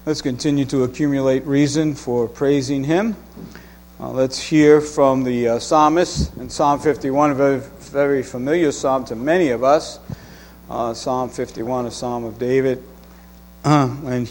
Let's continue to accumulate reason for praising Him. Let's hear from the psalmist in Psalm 51, a very, very familiar psalm to many of us. Psalm 51, a psalm of David, when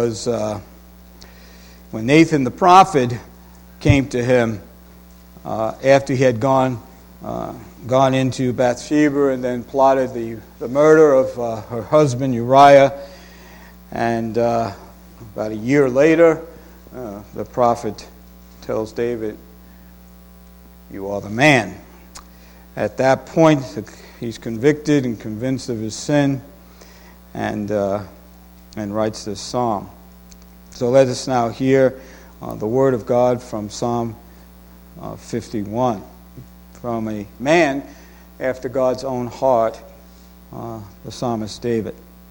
Nathan the prophet came to him after he had gone into Bathsheba and then plotted the murder of her husband Uriah. And about a year later, the prophet tells David, "You are the man." At that point, he's convicted and convinced of his sin, and writes this psalm. So let us now hear the word of God from Psalm 51, from a man after God's own heart, the psalmist David.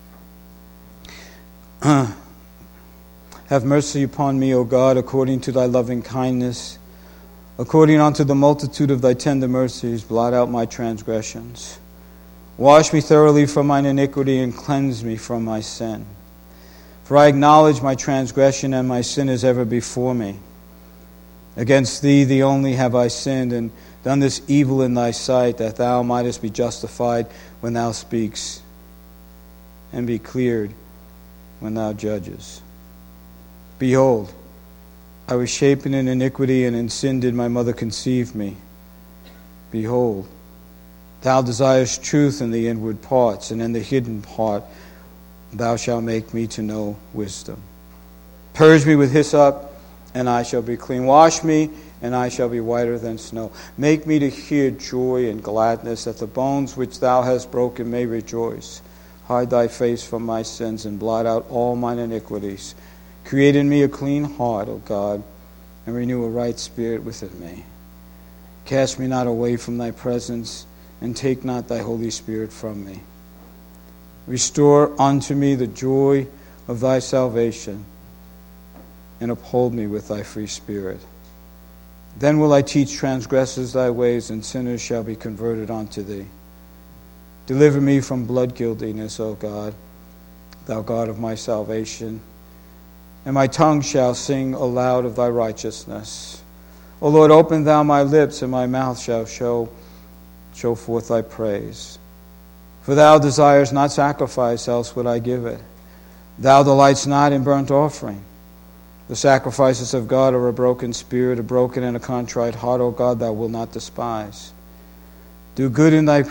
Have mercy upon me, O God, according to thy loving kindness. According unto the multitude of thy tender mercies, blot out my transgressions. Wash me thoroughly from mine iniquity and cleanse me from my sin. For I acknowledge my transgression, and my sin is ever before me. Against thee, thee only, have I sinned, and done this evil in thy sight, that thou mightest be justified when thou speakest, and be cleared when thou judgest. Behold, I was shapen in iniquity, and in sin did my mother conceive me. Behold, thou desirest truth in the inward parts, and in the hidden part thou shalt make me to know wisdom. Purge me with hyssop, and I shall be clean. Wash me, and I shall be whiter than snow. Make me to hear joy and gladness, that the bones which thou hast broken may rejoice. Hide thy face from my sins, and blot out all mine iniquities. Create in me a clean heart, O God, and renew a right spirit within me. Cast me not away from thy presence, and take not thy Holy Spirit from me. Restore unto me the joy of thy salvation, and uphold me with thy free spirit. Then will I teach transgressors thy ways, and sinners shall be converted unto thee. Deliver me from blood guiltiness, O God, thou God of my salvation, and my tongue shall sing aloud of thy righteousness. O Lord, open thou my lips, and my mouth shall show forth thy praise. For thou desirest not sacrifice, else would I give it. Thou delightest not in burnt offering. The sacrifices of God are a broken spirit, a broken and a contrite heart, O God, thou wilt not despise. Do good in thy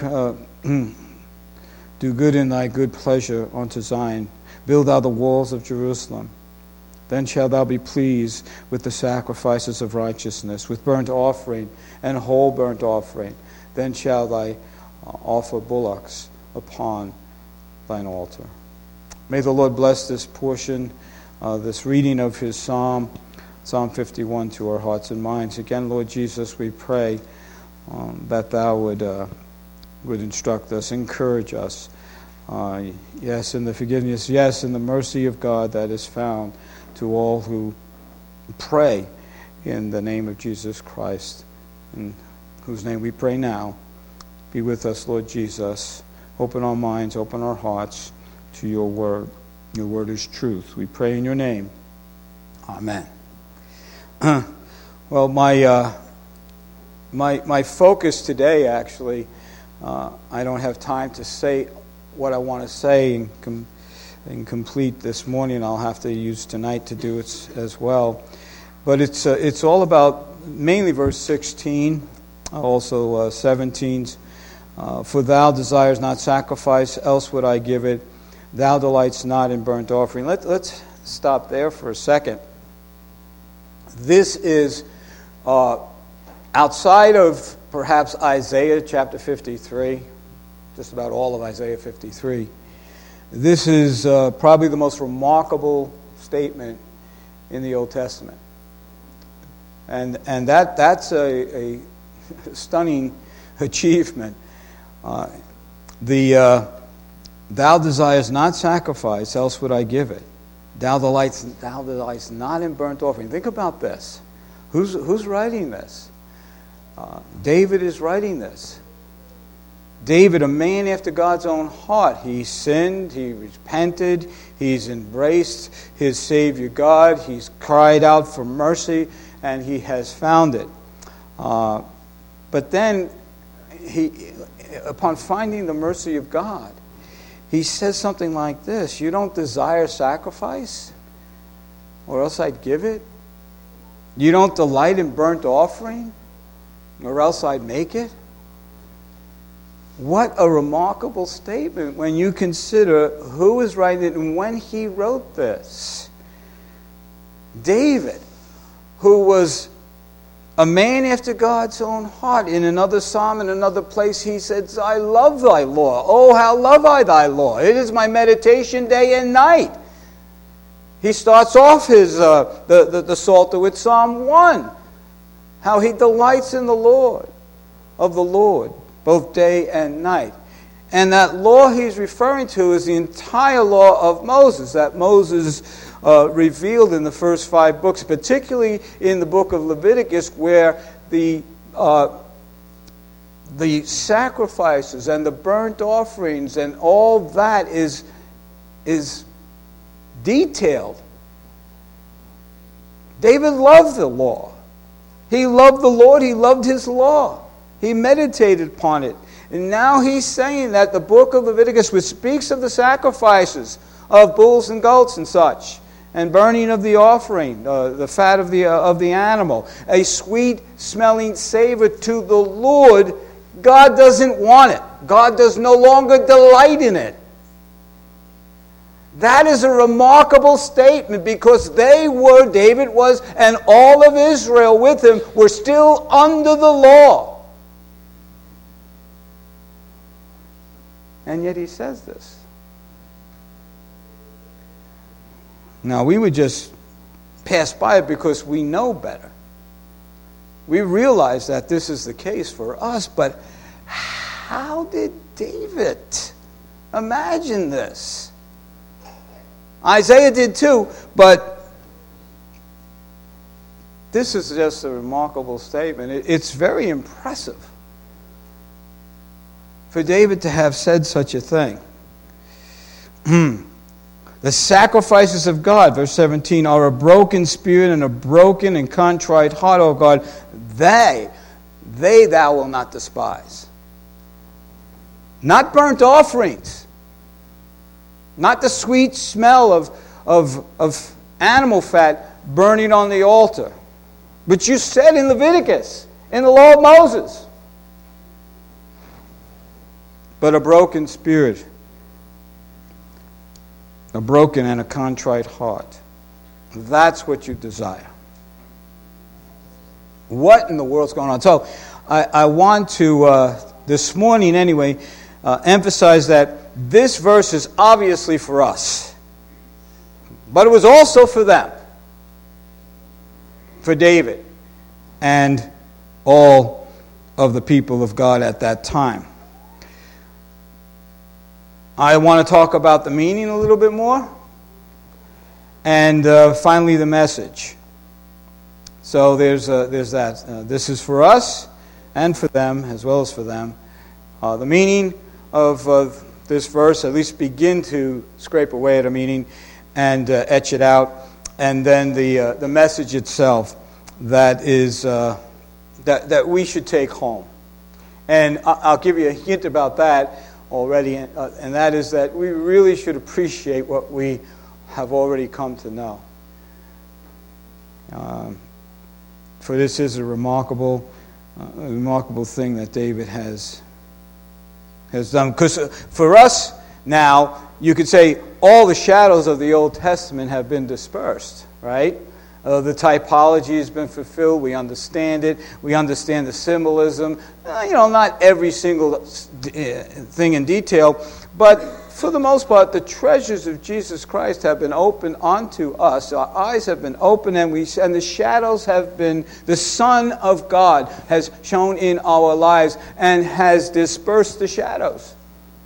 good pleasure unto Zion. Build thou the walls of Jerusalem. Then shalt thou be pleased with the sacrifices of righteousness, with burnt offering and whole burnt offering. Then shalt thou offer bullocks upon thine altar. May the Lord bless this portion, this reading of His Psalm 51, to our hearts and minds. Again, Lord Jesus, we pray that thou would instruct us, encourage us. Yes, in the forgiveness, yes, in the mercy of God that is found to all who pray in the name of Jesus Christ, in whose name we pray now. Be with us, Lord Jesus. Open our minds, open our hearts to your word. Your word is truth. We pray in your name. Amen. Well, my focus today, actually, I don't have time to say what I want to say and complete this morning. I'll have to use tonight to do it as well. But it's all about mainly verse 16, also 17. For thou desires not sacrifice, else would I give it. Thou delightest not in burnt offering. Let's stop there for a second. This is outside of perhaps Isaiah chapter 53, just about all of Isaiah 53. This is probably the most remarkable statement in the Old Testament. And that's a stunning achievement. Thou desirest not sacrifice, else would I give it. Thou delightest not in burnt offering. Think about this. Who's writing this? David is writing this. David, a man after God's own heart. He sinned, he repented, he's embraced his Savior God, he's cried out for mercy, and he has found it. But then, upon finding the mercy of God, he says something like this: you don't desire sacrifice, or else I'd give it. You don't delight in burnt offering, or else I'd make it. What a remarkable statement when you consider who is writing it and when he wrote this. David, who was a man after God's own heart. In another psalm, in another place, he says, I love thy law. Oh, how love I thy law. It is my meditation day and night. He starts off his the Psalter with Psalm 1. How he delights in the Lord, of the Lord, both day and night. And that law he's referring to is the entire law of Moses, that Moses revealed in the first 5 books, particularly in the book of Leviticus, where the sacrifices and the burnt offerings and all that is detailed. David loved the law. He loved the Lord. He loved his law. He meditated upon it. And now he's saying that the book of Leviticus, which speaks of the sacrifices of bulls and goats and such, and burning of the offering, the fat of the animal, a sweet-smelling savor to the Lord, God doesn't want it. God does no longer delight in it. That is a remarkable statement, because David was, and all of Israel with him were still under the law. And yet he says this. Now, we would just pass by it because we know better. We realize that this is the case for us, but how did David imagine this? Isaiah did too, but this is just a remarkable statement. It's very impressive for David to have said such a thing. The sacrifices of God, verse 17, are a broken spirit and a broken and contrite heart, O God. They thou wilt not despise. Not burnt offerings. Not the sweet smell of animal fat burning on the altar. But you said in Leviticus, in the law of Moses, but a broken spirit, a broken and a contrite heart. That's what you desire. What in the world's going on? So I want to, this morning anyway, emphasize that this verse is obviously for us. But it was also for them. For David and all of the people of God at that time. I want to talk about the meaning a little bit more. And finally, the message. So there's that. This is for us and for them, as well as for them. The meaning of this verse, at least begin to scrape away at a meaning and etch it out. And then the message itself that is that we should take home. And I'll give you a hint about that already, and that is that we really should appreciate what we have already come to know. For this is a remarkable thing that David has done. Because for us now, you could say all the shadows of the Old Testament have been dispersed, right? The typology has been fulfilled. We understand it. We understand the symbolism. Not every single thing in detail, but for the most part, the treasures of Jesus Christ have been opened unto us. Our eyes have been opened, and the shadows have been. The Son of God has shone in our lives and has dispersed the shadows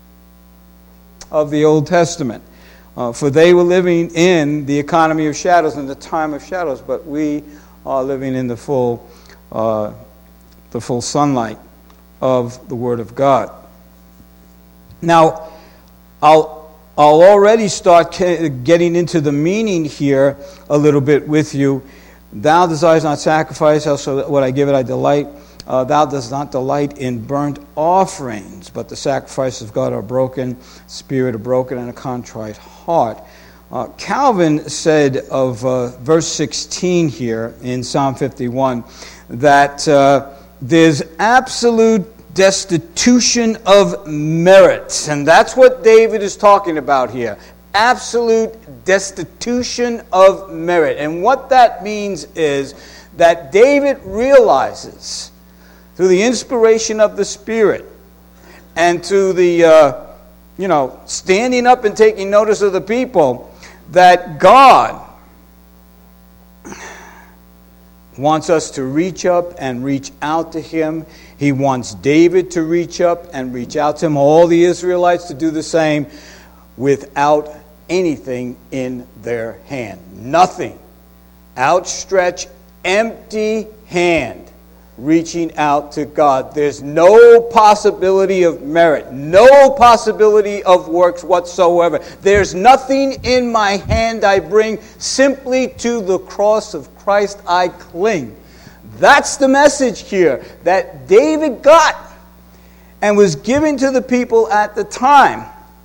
of the Old Testament. For they were living in the economy of shadows and the time of shadows, but we are living in the full sunlight of the Word of God. Now, I'll already start getting into the meaning here a little bit with you. Thou desires not sacrifice, also what I give it I delight. Thou dost not delight in burnt offerings, but the sacrifices of God are broken, spirit are broken, and a contrite heart. Calvin said of verse 16 here in Psalm 51 that there's absolute destitution of merit. And that's what David is talking about here. Absolute destitution of merit. And what that means is that David realizes, through the inspiration of the Spirit and to the, standing up and taking notice of the people, that God wants us to reach up and reach out to Him. He wants David to reach up and reach out to Him, all the Israelites to do the same, without anything in their hand. Nothing. Outstretched, empty hand reaching out to God. There's no possibility of merit, no possibility of works whatsoever. There's nothing in my hand I bring, simply to the cross of Christ I cling. That's the message here that David got and was given to the people at the time.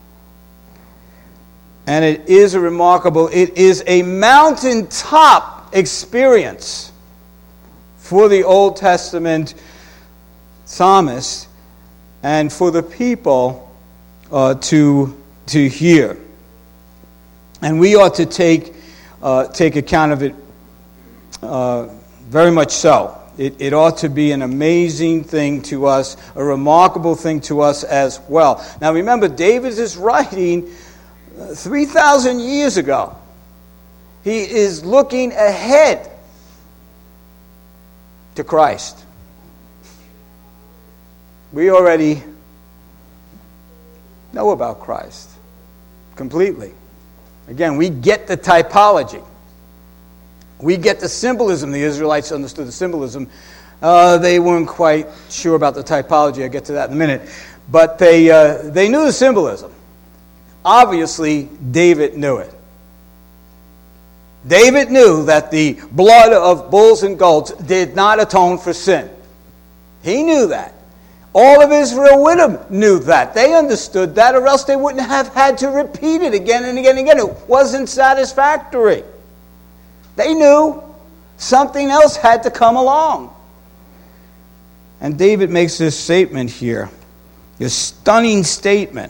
And it is a mountaintop experience for the Old Testament psalmist and for the people to hear. And we ought to take account of it very much so. It ought to be an amazing thing to us, a remarkable thing to us as well. Now remember, David is writing 3,000 years ago. He is looking ahead to Christ. We already know about Christ completely. Again, we get the typology. We get the symbolism. The Israelites understood the symbolism. They weren't quite sure about the typology. I'll get to that in a minute. But they knew the symbolism. Obviously, David knew it. David knew that the blood of bulls and goats did not atone for sin. He knew that. All of Israel with him knew that. They understood that, or else they wouldn't have had to repeat it again and again and again. It wasn't satisfactory. They knew something else had to come along. And David makes this statement here, this stunning statement,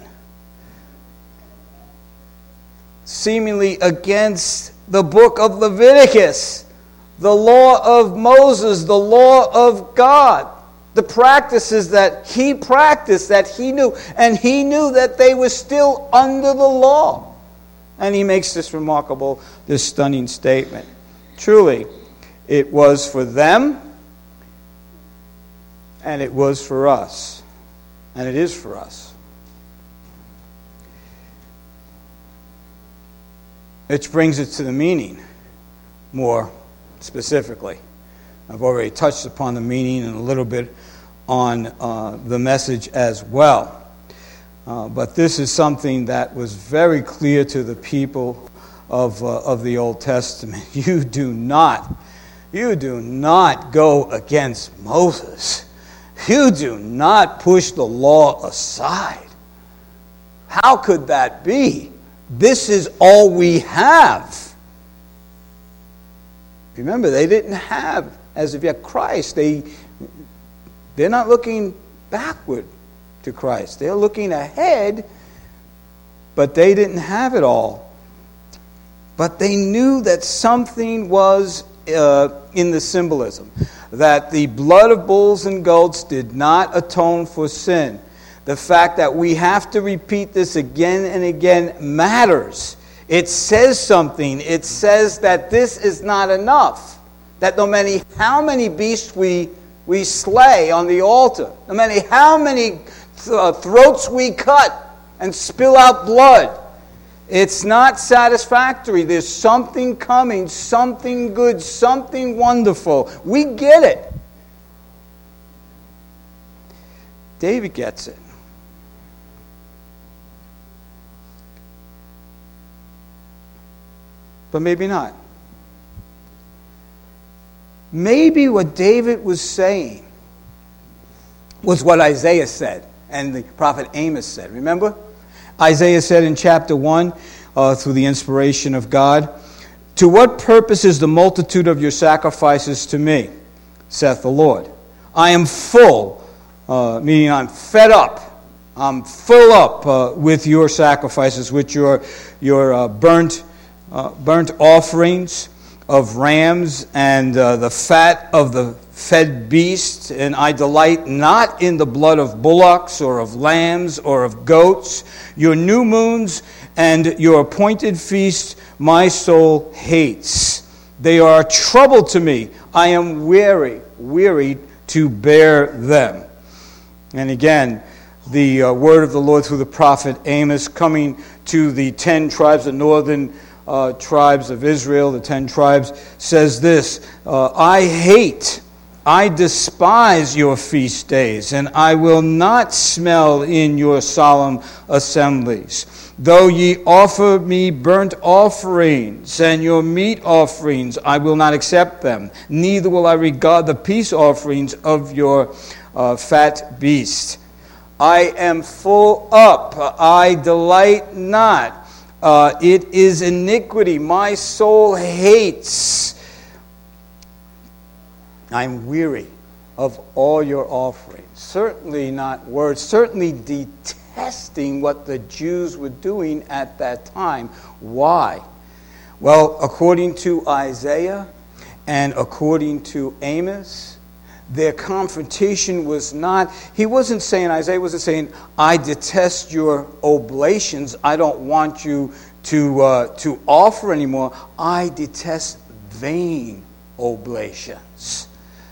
seemingly against the book of Leviticus, the law of Moses, the law of God, the practices that he practiced, that he knew, and he knew that they were still under the law. And he makes this remarkable, this stunning statement. Truly, it was for them, and it was for us, and it is for us. Which brings it to the meaning more specifically. I've already touched upon the meaning and a little bit on the message as well. But this is something that was very clear to the people of the Old Testament. You do not go against Moses. You do not push the law aside. How could that be? This is all we have. Remember, they didn't have, as of yet, Christ. They're not looking backward to Christ. They're looking ahead, but they didn't have it all. But they knew that something was in the symbolism, that the blood of bulls and goats did not atone for sin. The fact that we have to repeat this again and again matters. It says something. It says that this is not enough. That no matter how many beasts we slay on the altar, no matter how many throats we cut and spill out blood, it's not satisfactory. There's something coming, something good, something wonderful. We get it. David gets it. but maybe not. Maybe what David was saying was what Isaiah said and the prophet Amos said. Remember? Isaiah said in chapter 1, through the inspiration of God, "To what purpose is the multitude of your sacrifices to me, saith the Lord? I am full," meaning I'm fed up. I'm full up with your sacrifices, with your burnt offerings of rams and the fat of the fed beasts, and I delight not in the blood of bullocks or of lambs or of goats. Your new moons and your appointed feasts my soul hates. They are trouble to me. I am weary to bear them. And again, the word of the Lord through the prophet Amos coming to the 10 tribes, the northern tribes of Israel, the 10 tribes, says this, I despise your feast days, and I will not smell in your solemn assemblies. Though ye offer me burnt offerings and your meat offerings, I will not accept them. Neither will I regard the peace offerings of your fat beast. I am full up. I delight not. It is iniquity. My soul hates. I'm weary of all your offerings. Certainly not words. Certainly detesting what the Jews were doing at that time. Why? Well, according to Isaiah and according to Amos, their confrontation was not, Isaiah wasn't saying, I detest your oblations. I don't want you to offer anymore. I detest vain oblations.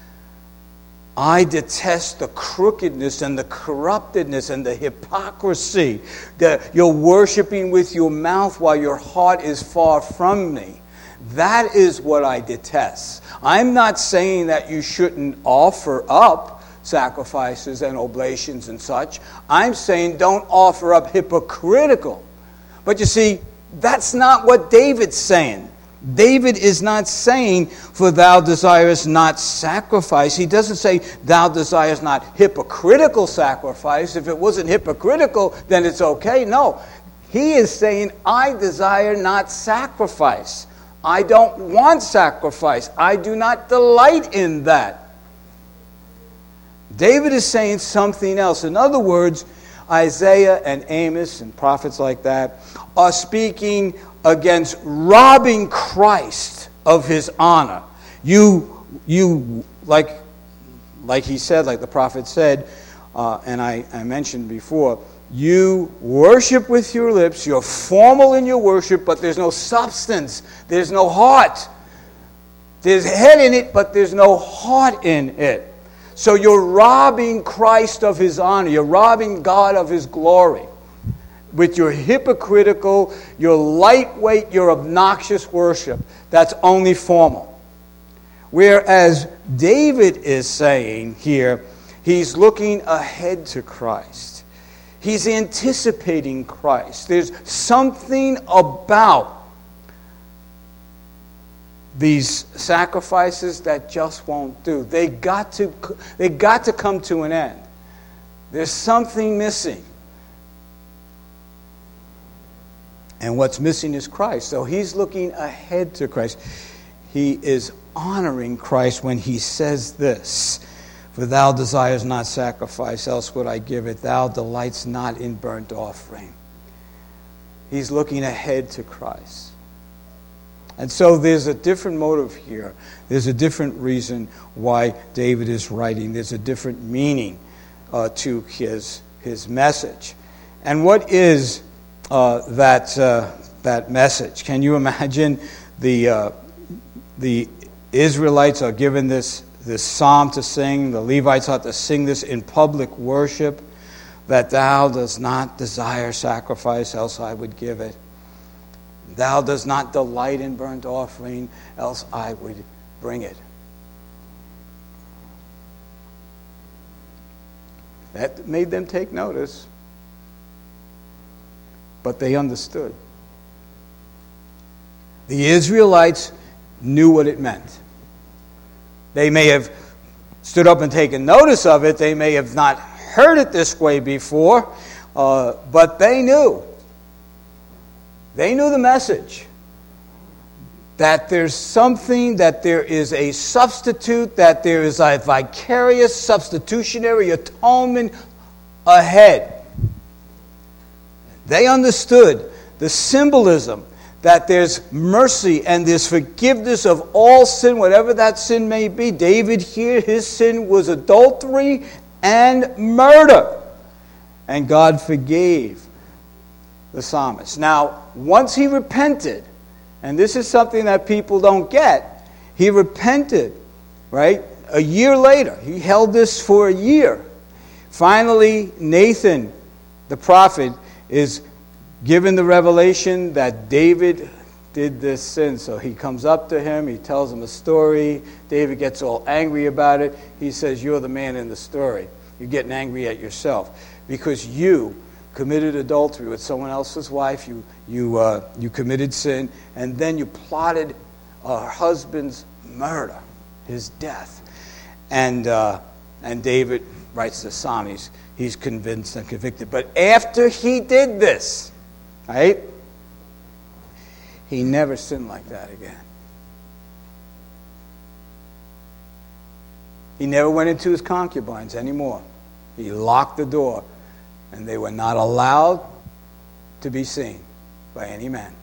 I detest the crookedness and the corruptedness and the hypocrisy that you're worshiping with your mouth while your heart is far from me. That is what I detest. I'm not saying that you shouldn't offer up sacrifices and oblations and such. I'm saying don't offer up hypocritical. But you see, that's not what David's saying. David is not saying, for thou desirest not sacrifice. He doesn't say, thou desirest not hypocritical sacrifice. If it wasn't hypocritical, then it's okay. No, he is saying, I desire not sacrifice. I don't want sacrifice. I do not delight in that. David is saying something else. In other words, Isaiah and Amos and prophets like that are speaking against robbing Christ of his honor. You like he said, like the prophet said, and I mentioned before, you worship with your lips, you're formal in your worship, but there's no substance, there's no heart. There's head in it, but there's no heart in it. So you're robbing Christ of his honor, you're robbing God of his glory with your hypocritical, your lightweight, your obnoxious worship. That's only formal. Whereas David is saying here, he's looking ahead to Christ. He's anticipating Christ. There's something about these sacrifices that just won't do. They got to come to an end. There's something missing. And what's missing is Christ. So he's looking ahead to Christ. He is honoring Christ when he says this, for thou desires not sacrifice, else would I give it. Thou delightst not in burnt offering. He's looking ahead to Christ. And so there's a different motive here. There's a different reason why David is writing. There's a different meaning to his message. And what is that message? Can you imagine the Israelites are given this psalm to sing. The Levites ought to sing this in public worship, that thou dost not desire sacrifice, else I would give it. Thou dost not delight in burnt offering, else I would bring it. That made them take notice. But they understood. The Israelites knew what it meant. They may have stood up and taken notice of it. They may have not heard it this way before, but they knew. They knew the message. That there's something, that there is a substitute, that there is a vicarious substitutionary atonement ahead. They understood the symbolism that there's mercy and there's forgiveness of all sin, whatever that sin may be. David here, his sin was adultery and murder. And God forgave the psalmist. Now, once he repented, and this is something that people don't get, he repented, right? A year later. He held this for a year. Finally, Nathan, the prophet, is given the revelation that David did this sin. So he comes up to him, he tells him a story. David gets all angry about it. He says, "You're the man in the story. You're getting angry at yourself because you committed adultery with someone else's wife. You committed sin, and then you plotted her husband's murder, his death." And David writes the psalm. He's convinced and convicted. But after he did this, right, he never sinned like that again. He never went into his concubines anymore. He locked the door, and they were not allowed to be seen by any man.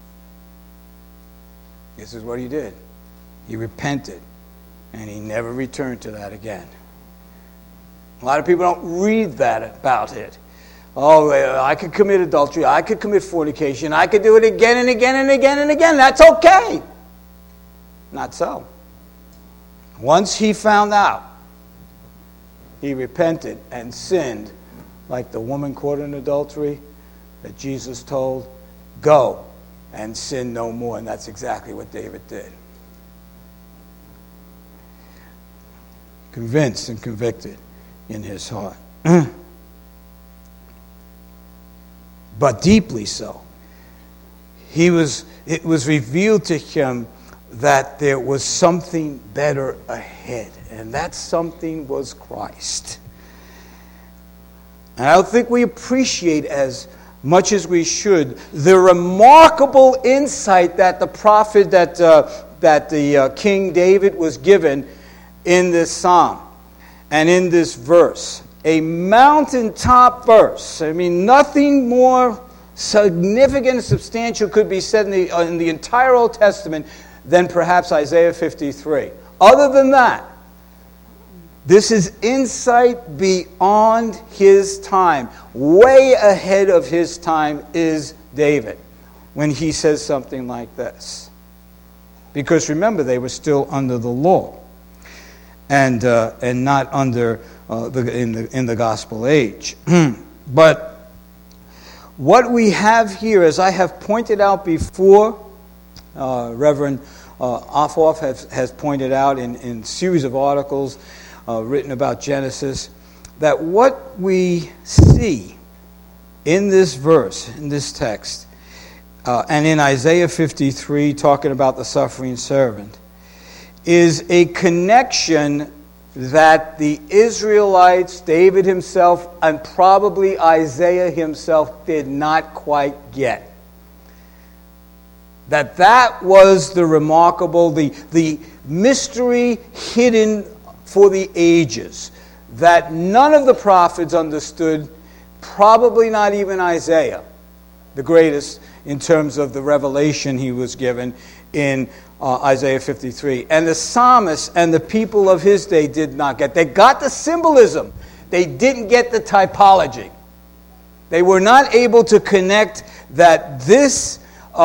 This is what he did. He repented, and he never returned to that again. A lot of people don't read that about it. Oh, I could commit adultery. I could commit fornication. I could do it again and again and again and again. That's okay. Not so. Once he found out, he repented and sinned like the woman caught in adultery that Jesus told, "Go and sin no more." And that's exactly what David did. Convinced and convicted in his heart. But deeply so. It was revealed to him that there was something better ahead. And that something was Christ. And I don't think we appreciate as much as we should the remarkable insight that the prophet, that the King David was given in this psalm and in this verse. A mountaintop verse. I mean, nothing more significant and substantial could be said in the entire Old Testament than perhaps Isaiah 53. Other than that, this is insight beyond his time. Way ahead of his time is David when he says something like this. Because remember, they were still under the law and not under in the gospel age. But what we have here, as I have pointed out before, Reverend Afhoff has pointed out in a series of articles written about Genesis, that what we see in this verse, in this text, and in Isaiah 53, talking about the suffering servant, is a connection that the Israelites, David himself, and probably Isaiah himself did not quite get. That was the remarkable, the mystery hidden for the ages, that none of the prophets understood, probably not even Isaiah, the greatest in terms of the revelation he was given in Isaiah 53. And the psalmist and the people of his day did not get. They got the symbolism. They didn't get the typology. They were not able to connect that this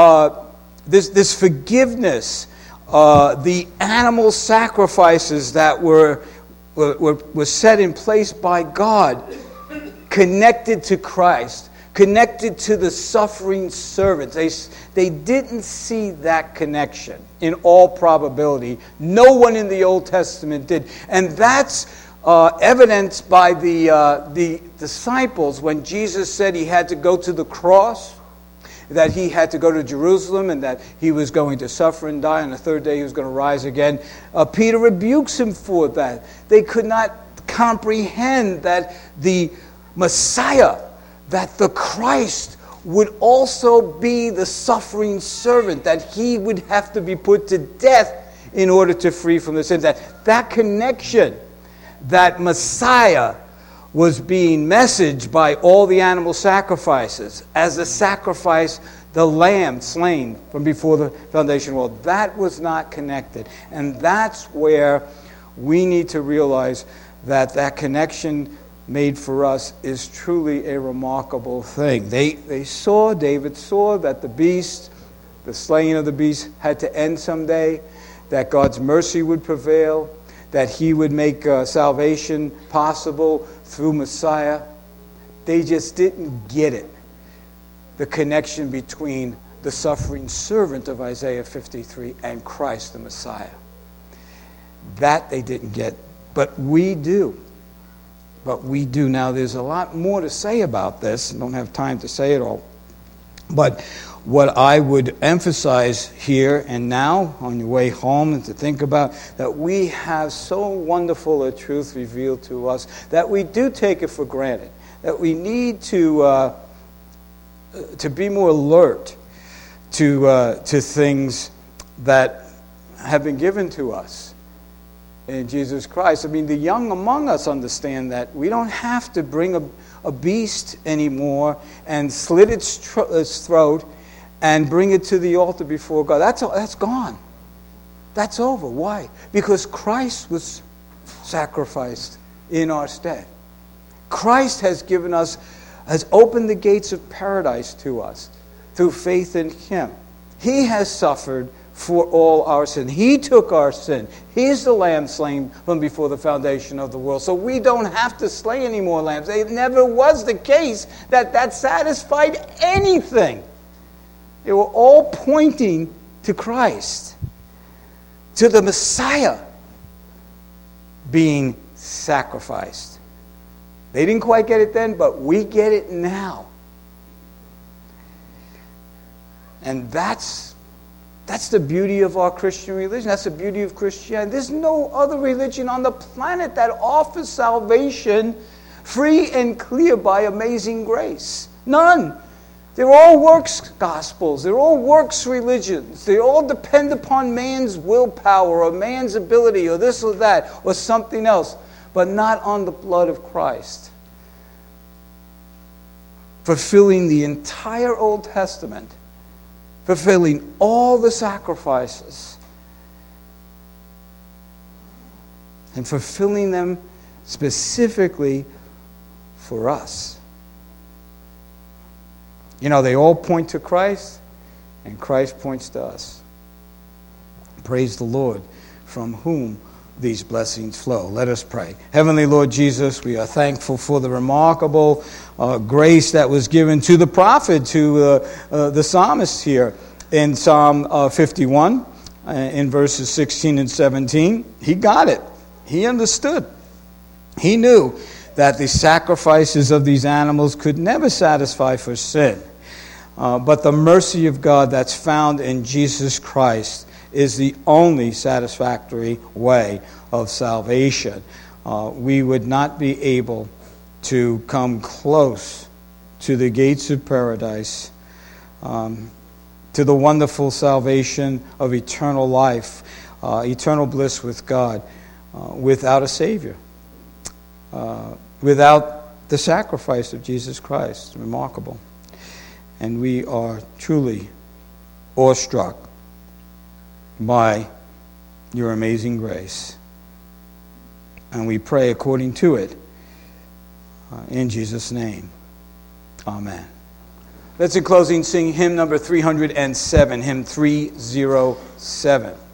forgiveness, the animal sacrifices that were set in place by God, connected to Christ, connected to the suffering servant. They didn't see that connection in all probability. No one in the Old Testament did. And that's evidenced by the disciples when Jesus said he had to go to the cross. that he had to go to Jerusalem and that he was going to suffer and die. On the third day he was going to rise again. Peter rebukes him for that. They could not comprehend that the Messiah, that the Christ would also be the suffering servant, that he would have to be put to death in order to free from the sins. That connection, that Messiah was being messaged by all the animal sacrifices as a sacrifice, the lamb slain from before the foundation of the world. That was not connected. And that's where we need to realize that connection made for us is truly a remarkable thing. David saw that the beast, the slaying of the beast, had to end someday, that God's mercy would prevail, that he would make salvation possible through Messiah. They just didn't get it, the connection between the suffering servant of Isaiah 53 and Christ the Messiah. That they didn't get, but we do. Now, there's a lot more to say about this. I don't have time to say it all. But what I would emphasize here and now on your way home and to think about, that we have so wonderful a truth revealed to us that we do take it for granted, that we need to be more alert to things that have been given to us in Jesus Christ. I mean, the young among us understand that we don't have to bring a beast anymore and slit its throat and bring it to the altar before God. That's gone. That's over. Why? Because Christ was sacrificed in our stead. Christ has opened the gates of paradise to us through faith in him. He has suffered for all our sin. He took our sin. He's the lamb slain from before the foundation of the world. So we don't have to slay any more lambs. It never was the case that satisfied anything. They were all pointing to Christ, to the Messiah being sacrificed. They didn't quite get it then, but we get it now. And that's the beauty of our Christian religion. That's the beauty of Christianity. There's no other religion on the planet that offers salvation free and clear by amazing grace. None. They're all works gospels. They're all works religions. They all depend upon man's willpower or man's ability or this or that or something else, but not on the blood of Christ. Fulfilling the entire Old Testament, fulfilling all the sacrifices, and fulfilling them specifically for us. You know, they all point to Christ, and Christ points to us. Praise the Lord, from whom these blessings flow. Let us pray. Heavenly Lord Jesus, we are thankful for the remarkable grace that was given to the prophet, to the psalmist here in Psalm 51, in verses 16 and 17. He got it. He understood. He knew that the sacrifices of these animals could never satisfy for sin. But the mercy of God that's found in Jesus Christ is the only satisfactory way of salvation. We would not be able to come close to the gates of paradise, to the wonderful salvation of eternal life, eternal bliss with God, without a Savior, without the sacrifice of Jesus Christ. Remarkable. And we are truly awestruck by your amazing grace. And we pray according to it in Jesus' name. Amen. Let's in closing sing hymn number 307, hymn 307.